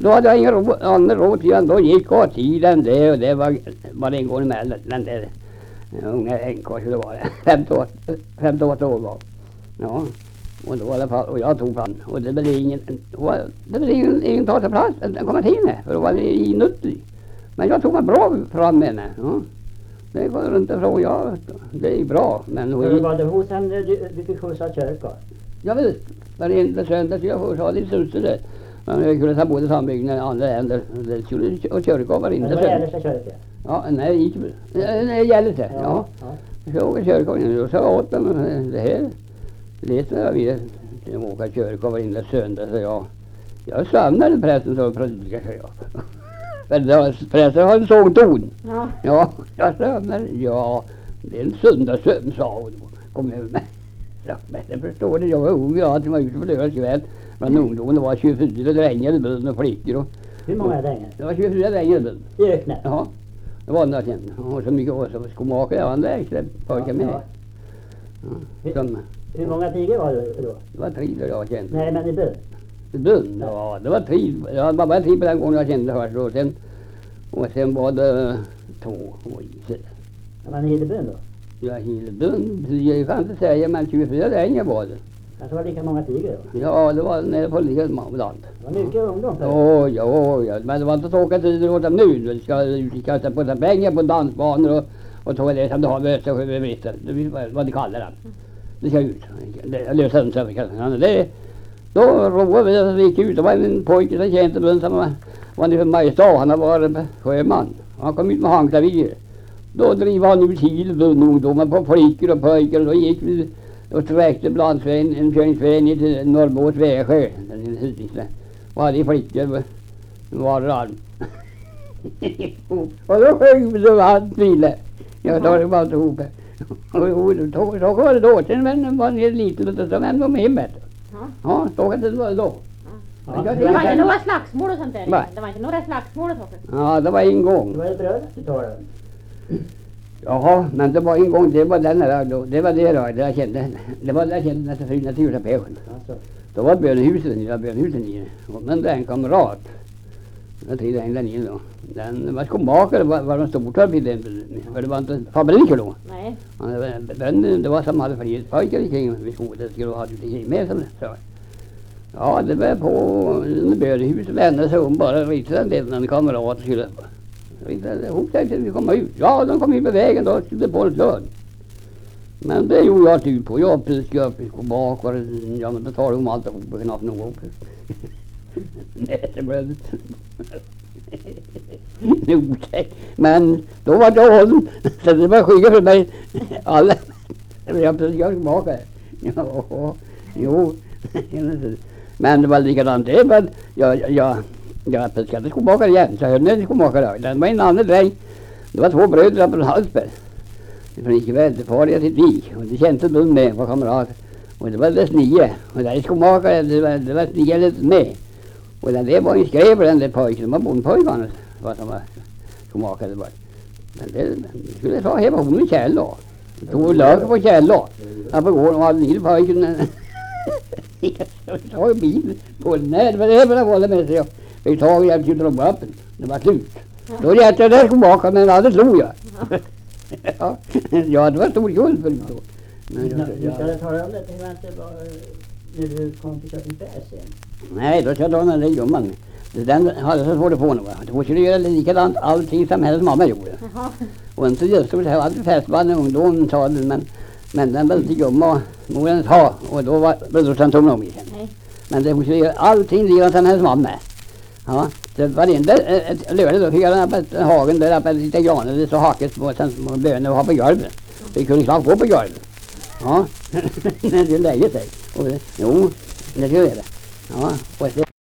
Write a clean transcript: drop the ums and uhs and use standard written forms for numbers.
Då hade jag ingen annan råd till den. Då gick åt tiden det och det var bara en gång emellan den där unga änkan skulle vara 58 år var. Ja. Och då var det och jag tog han och det blev ingen ta till plats den kom till henne för då var det inuti. Men jag tog mig bra fram med henne. Ja. Det går inte ifrån jag. Det är bra men hur var det hos henne du fick skjutsa kyrka? Jag vet. Varje söndag skulle jag skjutsa lite suset där. Men jag kunde ta både sambygden och andra ändar. Det skulle och kyrka var inte så. Men vad gäller sig kyrka? Ja, nej, det gäller det. Ja. Jag åker kyrka och så åt dem det här. Det när jag ville åka kyrka var inte söndag så jag samlade prästen så predikade jag. Men prästen har en sångton. Ja. Ja, jag samlade. Ja, det är en söndagssömn sa hon. Kom över mig. Ja, men jag förstår det. Jag var ung och jag var ute på lördag kväll. Men ungdomen det var 24 drängar i bön och flickor. Och, hur många drängar? Det var 24 drängar i bön. I öknen? Ja, det var det sen. Och så mycket år så skomakare jag var en lägre pojkar med. Ja. Hur många tiger var det då? Det var 3 jag kände. Nej, men i bön? I bön? Ja, det var 3. Jag var bara 3 på den gången jag kände först. Och sen var det 2 och is. Men i bön då? Ja, hela bön. Jag kan inte säga, men 24 drängar var det. Alltså var det lika många tiger då? Ja, det var nere på lika många land. Det var mycket ungdom för det. Ja, men det var inte så att det åt dem nu. Du ska kasta på sig pengar på dansbanor och ta det som du har med sig över brister. Det är vad de kallar det. Det ska ut. Det löser inte sig. Då roade vi gick ut. Det var en pojke som kände bön som var nere för Majestad. Han har varit sjöman. Han kom ut med handklavier. Då driver han ut hela bönungdomar på flickor och pojkar. Och då gick vi och sträckte blandsvägen, en körningsväg ner till Norrbåts Vägsjö. Och hade flickor var arm. Och då sjöng vi så han ville. Jag tar det bara till ihop. Och så var det då. Sen var det lite och så vände de hem. Ja, så kan det vara då. Det var inte några slagsmål och sånt där? Nej. Det var inte några slagsmål och sånt? Ja, det var en gång. Det var ett bröd du tar det. Jaha, men det var en gång, det var den där då. Det var det då, det jag kände. Det var det jag kände nästan 4 timmar på ögonen. Då var bönehuset nere. Men det är en kamrat. Den tiden hängde in då. Den var skomakare, var de stortar vid den. För det var inte fabriker då. Nej. Det var som hade frihet pojkar kring vid skolan. Det skulle ha lite kring med som det sa. Ja, det var på bönehuset vände sig om bara ritade den en kamrat skulle. Hon tänkte att vi kommer ut. Ja, de kom in på vägen då skulle på en slöd. Men det gjorde jag tur på. Jag piskade upp och bak. Ja, men då tar de allt ihop och knappt någon. Nej, det blev otäckt. Men då var det hållen. Så det var skygga för mig. Alla. Jag piskade tillbaka. Ja, jo. Men det var likadant det. Men jag piskade skomakare igen. Så jag hörde när skomakare. Den var en annan dräng. Det var 2 bröder på Hallsberg. Från ikväll till far jag till Vik. Och det kände de med var kamrater. Och det var dess 9. Och där är skomakare. Det var 9 lite med. Och den där var en skrev den där pojken. Det var bondpojkarna. Vad som var skomakare. Men det skulle ta hemma hon i Kjell då. Tog lög på Kjell då. Han får gå och hade nere pojken. Jag tar ju bilen på den här. Det var det jag var med sig. Vi tar och hjälpte till att dra upp den. Det var slut. Då hjälpte jag där skomakare men aldrig slog jag. Ja, det var stor guld för det då. Men du ska tala om det hur det var när du kom till Köpingberg sen? Nej, då ska jag ta den där gumman. Den hade så svårt att få något. Hon skulle göra likadant allting som hennes mamma gjorde. Och inte just så här alltid festband när ungdomen sa det, men den var inte gumma morens ha och då var brorsan tom om igen. Men det hon skulle göra allting likadant som hennes mamma. Ja, det var inte lördag då fick jag den på hagen där uppe lite granar det så haket på sen bönor och ha på golvet. Vi kunde knappt gå på golvet. Ja, när det lägger sig. Och, jo, det gör det. Ja, och det